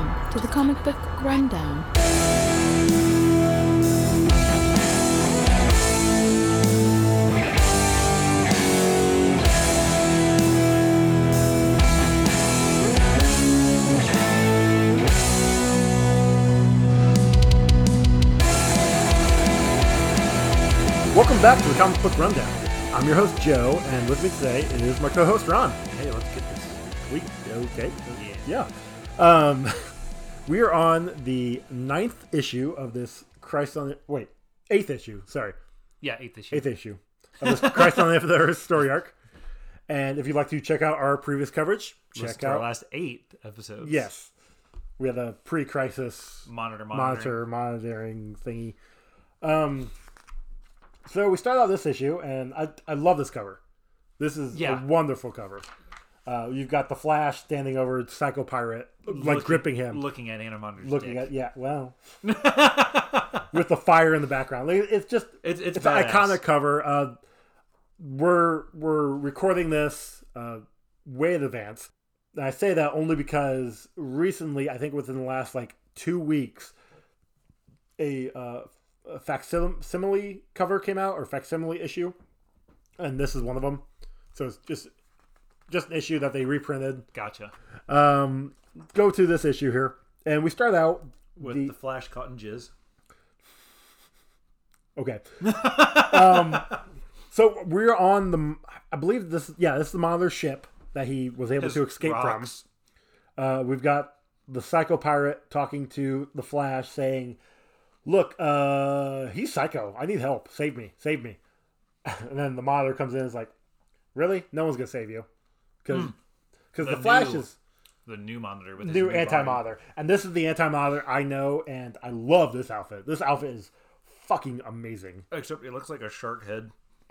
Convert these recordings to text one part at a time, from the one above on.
Welcome to the Comic Book Rundown. Welcome back to the Comic Book Rundown. I'm your host, Joe, and with me today is my co-host, Ron. Hey, let's get this. Okay. Yeah. We are on the 9th issue of this eighth issue, sorry. Yeah, 8th issue. 8th issue of this Christ on the Earth story arc. And if you'd like to check out our previous coverage, check out our last 8 episodes. Yes. We had a pre-crisis monitoring thingy. So we start out this issue, and I love this cover. This is a wonderful cover. You've got the Flash standing over Psycho Pirate, gripping him. Looking at Animonder's dick. With the fire in the background. It's just, it's an iconic cover. We're recording this way in advance. And I say that only because recently, I think within the last 2 weeks, a facsimile cover came out, or facsimile issue, and this is one of them. So it's just an issue that they reprinted. Gotcha. Go to this issue here, and we start out with the Flash caught in jizz. Okay. So we're on the, I believe this is the Monitor ship that he was able to escape from. We've got the Psycho Pirate talking to the Flash, saying, "Look, he's psycho. I need help. Save me. And then the Monitor comes in and is like, "Really? No one's going to save you." Because the Flash is the new Monitor with his new anti-Monitor. And this is the anti-Monitor I know, and I love this outfit. This outfit is fucking amazing. Except it looks like a shark head.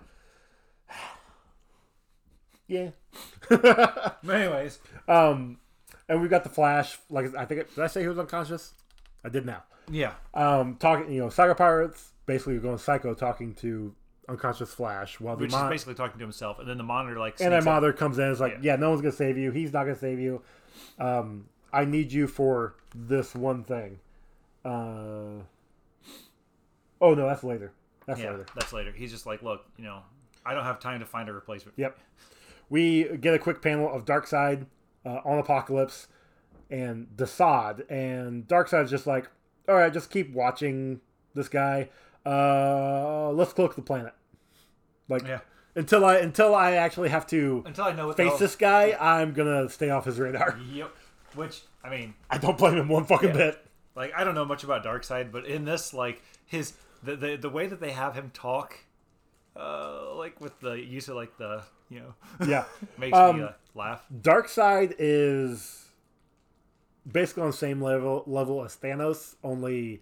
Yeah. Anyways. And we've got the Flash. Did I say he was unconscious? I did now. Yeah. Talking, Psycho Pirates basically going psycho, talking to unconscious Flash, which is basically talking to himself, and then the Monitor and then Monitor comes in and is like, no one's gonna save you. He's not gonna save you. I need you for this one thing. Oh no, that's later. That's later. He's just like, look, I don't have time to find a replacement. Yep. We get a quick panel of Darkseid on Apocalypse and Desaad, and Darkseid's just like, all right, just keep watching this guy. Let's cloak the planet. Until I actually have to I know what face this guy, I'm gonna stay off his radar. Yep. Which, I don't blame him one fucking bit. I don't know much about Darkseid, but in this, the way that they have him talk, with the use of makes me laugh. Darkseid is basically on the same level as Thanos, only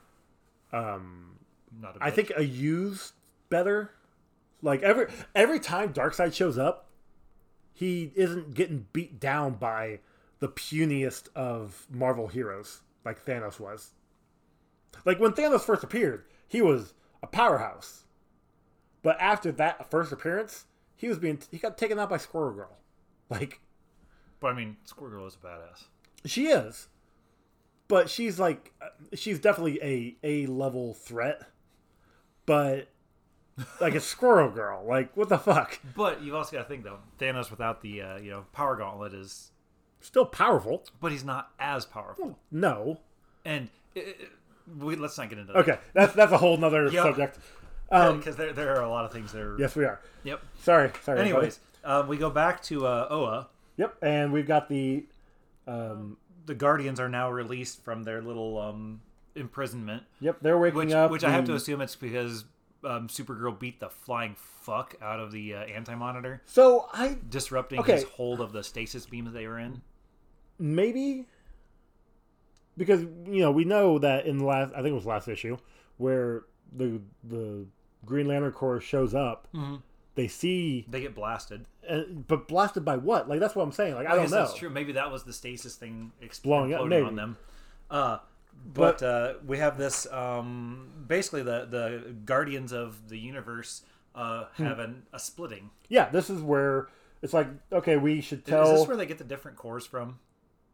I think a used better. Every time Darkseid shows up, he isn't getting beat down by the puniest of Marvel heroes like Thanos was. When Thanos first appeared, he was a powerhouse. But after that first appearance, he got taken out by Squirrel Girl. But Squirrel Girl is a badass. She is. But she's definitely a level threat. But a Squirrel Girl, what the fuck? But you've also got to think though, Thanos without the power gauntlet is still powerful, but he's not as powerful. Well, no. And let's not get into that. Okay, that's a whole nother subject. Because there are a lot of things there. Yes, we are. Yep. Sorry. Anyways, we go back to Oa. Yep, and we've got the Guardians are now released from their little imprisonment. Yep, they're waking up. Which I have to assume it's because Supergirl beat the flying fuck out of the Anti-Monitor. So disrupting his hold of the stasis beam that they were in. Maybe because we know that in the last, I think it was last issue, where the Green Lantern Corps shows up, they get blasted. But blasted by what? That's what I'm saying. I don't know. That's true. Maybe that was the stasis thing blowing up on them. But we have this. Basically, the Guardians of the Universe have a splitting. Yeah, this is where it's okay, we should tell. Is this where they get the different cores from?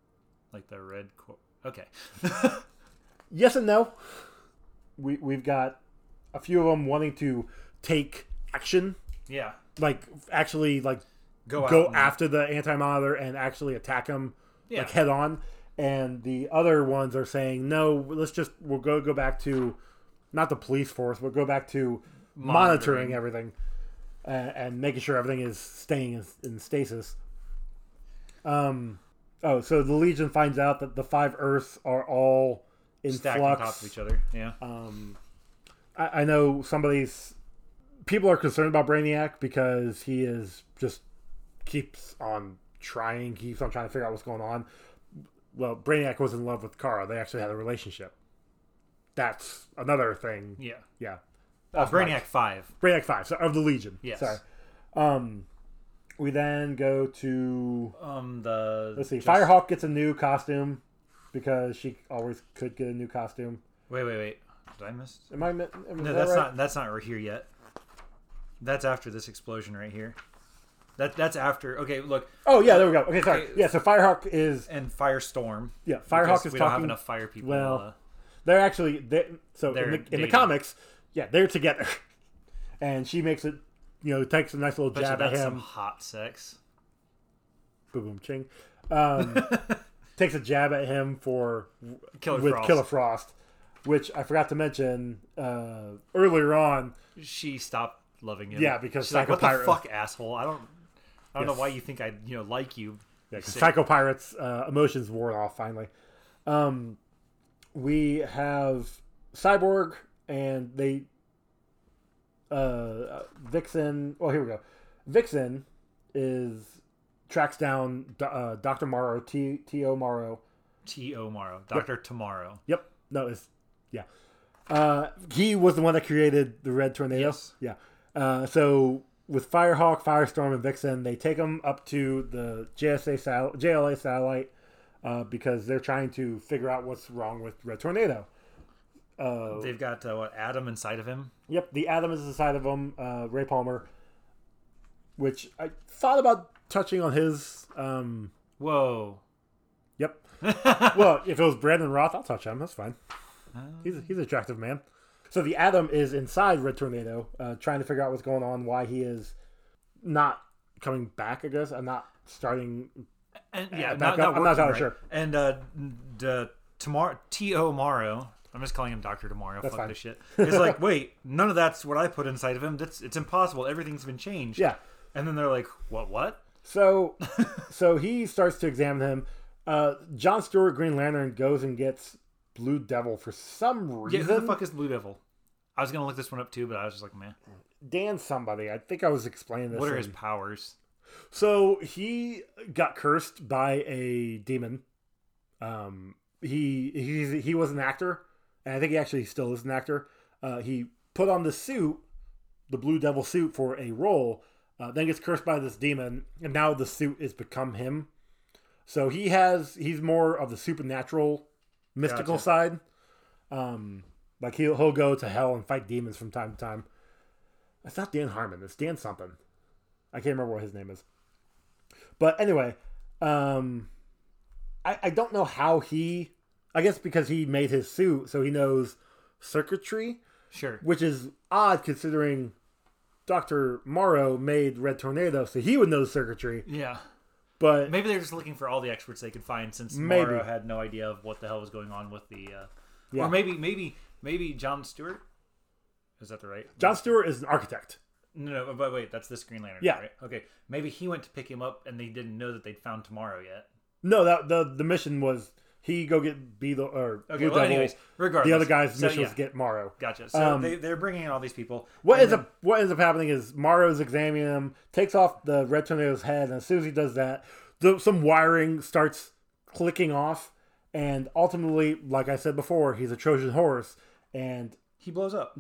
Like the red. Okay. Yes and no. We've got a few of them wanting to take action. Yeah. Like actually like go after the Anti-Monitor and actually attack him like head on. And the other ones are saying, no, we'll go back to not the police force, we'll go back to monitoring everything and making sure everything is staying in stasis. So the Legion finds out that the 5 Earths are all in stacked flux on top of each other. Yeah. I know people are concerned about Brainiac because he is just keeps on trying to figure out what's going on. Well, Brainiac was in love with Kara. They actually had a relationship. That's another thing. Yeah. Yeah. Brainiac 5. Brainiac 5, so of the Legion. Yes. Sorry. We then go to let's see. Firehawk gets a new costume because she always could get a new costume. Wait. Did I miss? No, that's not right here yet. That's after this explosion right here. That's after. Okay, look. Oh yeah, there we go. Okay, sorry. Yeah, so Firehawk is and Firestorm. Yeah, Firehawk is we talking. don't have enough fire people. Well, they're actually in the comics. Yeah, they're together, and she makes it. Takes a nice little jab at him. Some hot sex. Boom, boom, ching. Takes a jab at him Killer Frost, which I forgot to mention earlier on. She stopped loving him. Yeah, because she's like, "What the fuck, asshole? I don't know why you think I like you." Yeah, because Psycho Pirate's emotions wore off finally. We have Cyborg and they. Vixen. Oh, here we go. Vixen tracks down Dr. Morrow, T.O. Morrow. T.O. Morrow. Dr. Tomorrow. Yep. No, he was the one that created the Red Tornado. Yes. Yeah. So with Firehawk, Firestorm, and Vixen, they take them up to the JLA satellite because they're trying to figure out what's wrong with Red Tornado. They've got Adam inside of him. Yep, the Adam is inside of him. Ray Palmer, which I thought about touching on his. Whoa. Yep. Well, if it was Brandon Roth, I'll touch him. That's fine. He's an attractive man. So the Adam is inside Red Tornado, trying to figure out what's going on, why he is not coming back. I guess I'm not starting. And I'm not entirely sure. And T.O. Morrow. I'm just calling him Dr. Tomorrow. That's Fuck fine. this shit. It's like, wait, none of that's what I put inside of him. It's impossible. Everything's been changed. Yeah. And then they're like, what? So he starts to examine him. John Stewart, Green Lantern, goes and gets Blue Devil for some reason. Yeah, who the fuck is Blue Devil? I was going to look this one up too, but I was just like, man. Dan somebody. I think I was explaining this. What are his powers? So he got cursed by a demon. He was an actor. And I think he actually still is an actor. He put on the suit, the Blue Devil suit, for a role. Then gets cursed by this demon, and now the suit has become him. So he's more of the supernatural, mystical side. Like he'll go to hell and fight demons from time to time. It's not Dan Harmon. It's Dan something. I can't remember what his name is. But anyway, I don't know how he. I guess because he made his suit, so he knows circuitry. Sure. Which is odd considering Dr. Morrow made Red Tornado, so he would know circuitry. Yeah. But maybe they're just looking for all the experts they could find since Morrow had no idea of what the hell was going on with the... Or maybe John Stewart? Is that the right? John Stewart is an architect. No, but wait, that's this Green Lantern. Yeah. Right? Okay. Maybe he went to pick him up and they didn't know that they'd found Tomorrow yet. No, the mission was... He go get Blue Devil. Anyways, regardless, the other guy's mission was get Morrow. Gotcha. So they're bringing in all these people. What ends up happening is Morrow's examining him, takes off the Red Tornado's head, and as soon as he does that, some wiring starts clicking off, and ultimately, like I said before, he's a Trojan horse, and he blows up.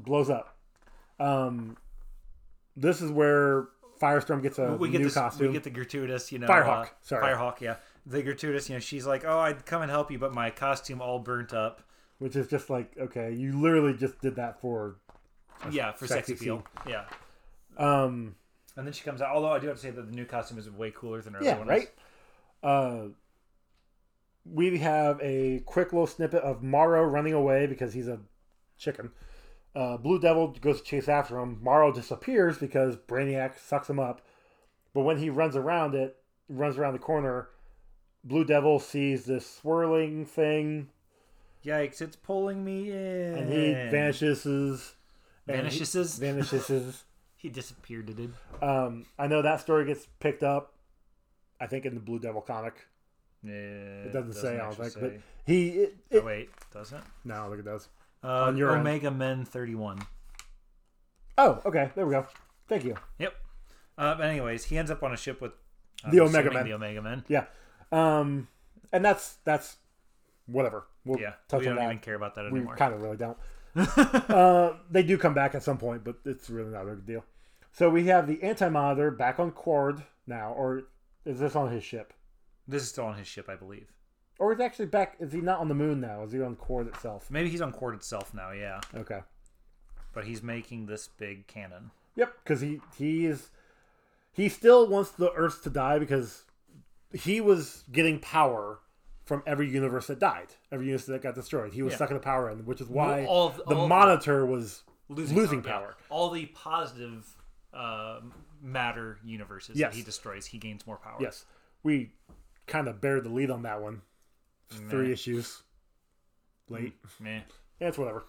This is where Firestorm gets a new costume. We get the gratuitous, Firehawk. Firehawk, yeah. The gratuitous, she's like, oh, I'd come and help you, but my costume all burnt up. Which is just like, okay, you literally just did that for for sex appeal. Yeah. And then she comes out, although I do have to say that the new costume is way cooler than her other one. Right? we have a quick little snippet of Morrow running away because he's a chicken. Blue Devil goes to chase after him. Morrow disappears because Brainiac sucks him up. But when he runs around the corner, Blue Devil sees this swirling thing. Yikes, it's pulling me in. And he vanishes. Vanishes. He disappeared, dude. I know that story gets picked up, I think, in the Blue Devil comic. Yeah, it doesn't say, I don't think. say. But oh, wait, does it? No, I don't think it does. On your Omega Men 31. Oh, okay. There we go. Thank you. Yep. But anyways, he ends up on a ship with the Omega Men. The Omega Men. Yeah. And that's whatever. We don't even care about that anymore. We kind of really don't. They do come back at some point, but it's really not a big deal. So we have the Anti-Monitor back on Cord now, or is this on his ship? This is still on his ship, I believe. Or is he actually back? Is he not on the moon now? Is he on Cord itself? Maybe he's on Cord itself now, yeah. Okay. But he's making this big cannon. Yep, because he still wants the Earth to die because he was getting power from every universe that died, every universe that got destroyed. He was sucking the power in, which is why the Monitor was losing power. Yeah. All the positive matter universes that he destroys, he gains more power. Yes. We kind of buried the lead on that one. 3 issues late. Meh. Yeah, it's whatever.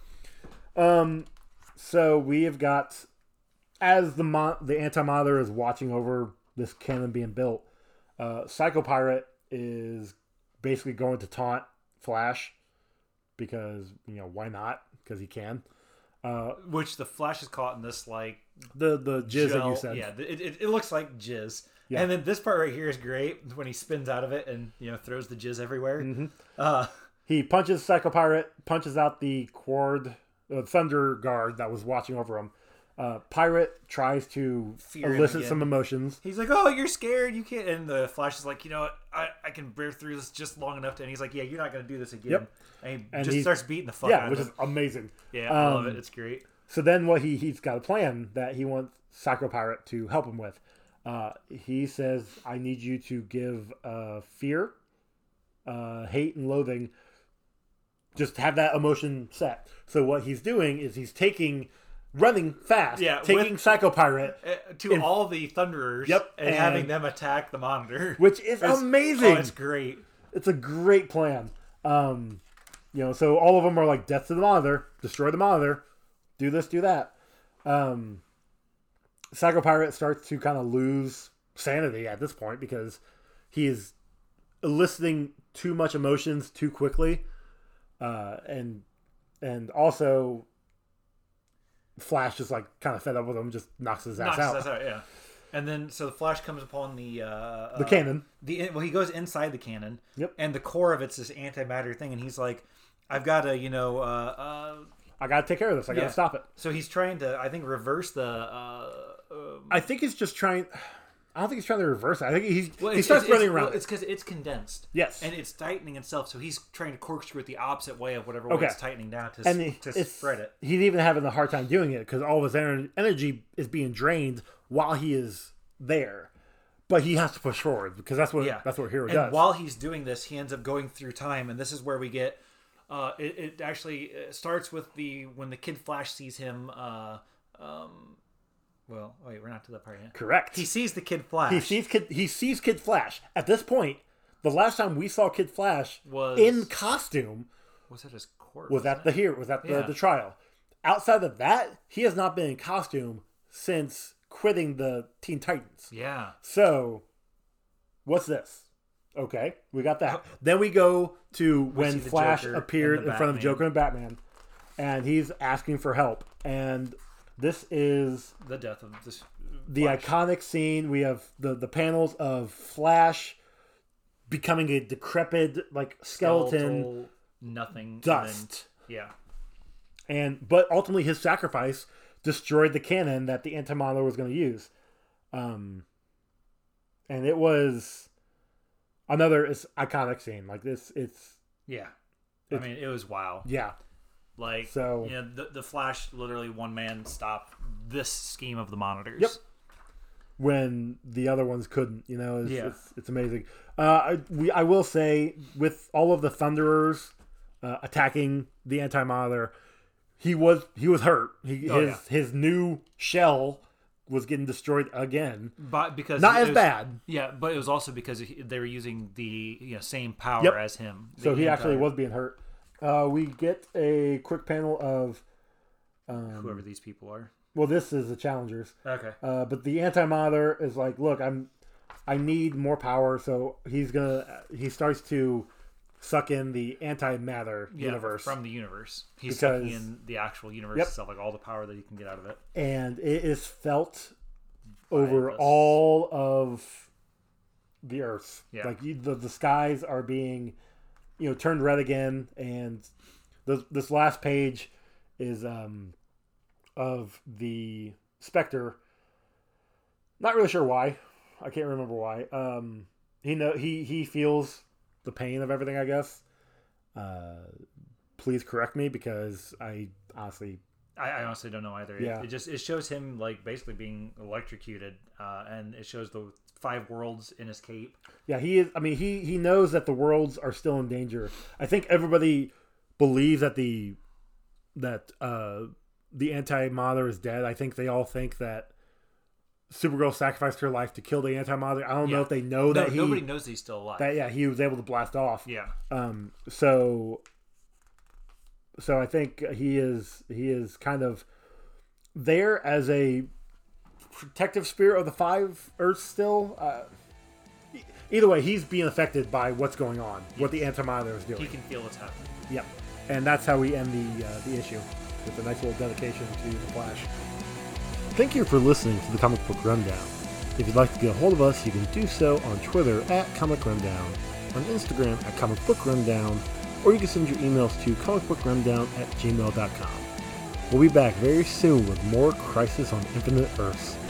So we have got, as the Anti-Monitor is watching over this cannon being built, Psycho Pirate is basically going to taunt Flash because, why not? Because he can. Which the Flash is caught in this, like... The jizz that you said. Yeah, it looks like jizz. Yeah. And then this part right here is great when he spins out of it and, throws the jizz everywhere. Mm-hmm. He punches Psycho Pirate, punches out the Cord, Thunder Guard that was watching over him. Pirate tries to elicit some emotions. He's like, "Oh, you're scared. You can't." And the Flash is like, "You know what? I can bear through this just long enough." And he's like, "Yeah, you're not going to do this again." Yep. And he starts beating the fuck out of him. Which is amazing. Yeah, I love it. It's great. So then what he's got a plan that he wants Psycho Pirate to help him with. He says, I need you to give fear, hate, and loathing. Just have that emotion set. So what he's doing is he's running fast, taking Psycho Pirate to all the Thunderers, and having them attack the Monitor, which is amazing. Oh, it's great. It's a great plan. So all of them are like, death to the Monitor, destroy the Monitor, do this, do that. Psycho Pirate starts to kind of lose sanity at this point because he is eliciting too much emotions too quickly, and also Flash is like kind of fed up with him, just knocks his ass out. Yeah. And then so the Flash comes upon the cannon. He goes inside the cannon. Yep. And the core of it's this antimatter thing, and he's like, I've got to, I got to take care of this. I got to stop it. So he's trying to, I think, reverse the. I think he's just trying. I don't think he's trying to reverse it. I think he starts running around. Well, it's because it's condensed. Yes. And it's tightening itself, so he's trying to corkscrew it the opposite way of whatever way it's tightening down to spread it. He's even having a hard time doing it because all of his energy is being drained while he is there. But he has to push forward because that's what Hero does. And while he's doing this, he ends up going through time, and this is where we get. It actually starts with when the Kid Flash sees him. Well, wait, we're not to that part yet. Correct. He sees the Kid Flash. He sees Kid Flash. At this point, the last time we saw Kid Flash was in costume. Was that his court? Was that the trial? Outside of that, he has not been in costume since quitting the Teen Titans. Yeah. So, what's this? Okay, we got that. Then we go to when Flash appeared in front of Joker and Batman, and he's asking for help. And this is the death of this the iconic scene. We have the panels of Flash becoming a decrepit skeleton, nothing, dust. But But ultimately, his sacrifice destroyed the cannon that the Anti-Monitor was going to use, and it was another iconic scene. Like this, it was wow. Yeah. The Flash literally one man stopped this scheme of the Monitors. Yep. when the other ones couldn't. It's amazing. I will say, with all of the Thunderers attacking the Anti-Monitor, he was hurt. His new shell was getting destroyed again, but because not as bad. Yeah, but it was also because they were using the same power as him. So he actually was being hurt. We get a quick panel of whoever these people are. Well, this is the Challengers. Okay. But the Anti-Monitor is like, look, I need more power, so he starts to suck in the antimatter universe from the universe. He's sucking in the actual universe itself, like all the power that he can get out of it. And it is felt over all of the Earth. Yeah. Like the skies are being, turned red again, and this last page is of the Spectre. Not really sure why. I can't remember why. He feels the pain of everything, I guess. Please correct me, because I honestly don't know either. Yeah. It shows him like basically being electrocuted, and it shows the 5 worlds in his cape. Yeah, he is. I mean, he knows that the worlds are still in danger. I think everybody believes that the Anti-Monitor is dead. I think they all think that Supergirl sacrificed her life to kill the Anti-Monitor. I don't know if they know that nobody knows he's still alive. That he was able to blast off. Yeah. So I think he is kind of there as a protective spirit of the 5 Earths still. Either way, he's being affected by what's going on, what the Anti-Monitor is doing. He can feel what's happening. Yep. And that's how we end the issue, with a nice little dedication to the Flash. Thank you for listening to the Comic Book Rundown. If you'd like to get a hold of us, you can do so on Twitter @Comic Rundown, on Instagram @Comic Book Rundown, or you can send your emails to comicbookrundown@gmail.com. We'll be back very soon with more Crisis on Infinite Earths.